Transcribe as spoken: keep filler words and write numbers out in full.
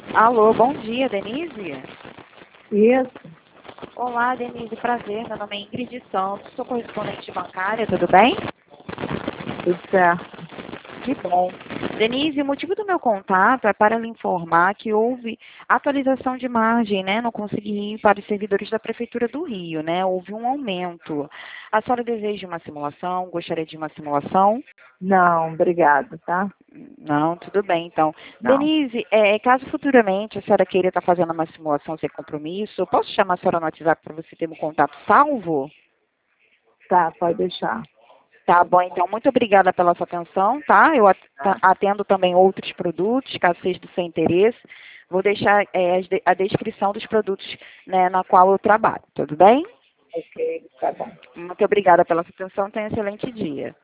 Alô, bom dia, Denise? Isso, Olá, Denise, prazer. Meu nome é Ingrid Santos, sou correspondente bancária, tudo bem? tudo certo. Que bom. Denise, o motivo do meu contato é para lhe informar que houve atualização de margem, né, no Conselho Rio para os servidores da Prefeitura do Rio, né? Houve um aumento. A senhora deseja uma simulação? Gostaria de uma simulação? Não, obrigado, tá? Não, tudo bem, então. Não. Denise, é, caso futuramente a senhora queira estar fazendo uma simulação sem compromisso, eu posso chamar a senhora no WhatsApp para você ter um contato salvo? Tá, pode deixar. Tá bom, então, muito obrigada pela sua atenção, tá? Eu at- Tá. atendo também outros produtos, caso seja do seu interesse. Vou deixar é, as de- a descrição dos produtos, né, na qual eu trabalho, tudo bem? Ok, tá bom. Muito obrigada pela sua atenção, tenha um excelente dia.